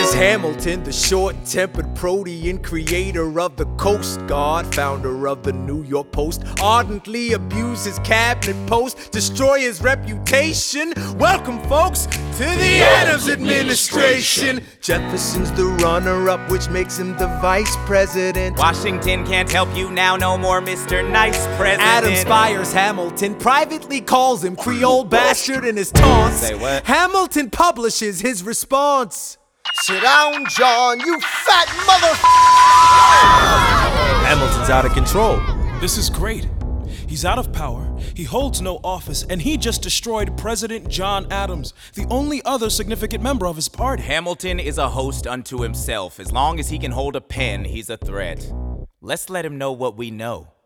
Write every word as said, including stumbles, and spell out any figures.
Squires Hamilton, the short-tempered protean, creator of the Coast Guard, founder of the New York Post, ardently abuse his cabinet post, destroy his reputation. Welcome, folks, to the Adams administration. Jefferson's the runner-up, which makes him the vice president. Washington can't help you now, no more Mister Nice President. Adams fires Hamilton, privately calls him Creole bastard in his taunts. Say what? Hamilton publishes his response. Sit down, John, you fat mother. Hamilton's out of control. This is great. He's out of power, he holds no office, and he just destroyed President John Adams, the only other significant member of his party. Hamilton is a host unto himself. As long as he can hold a pen, he's a threat. Let's let him know what we know.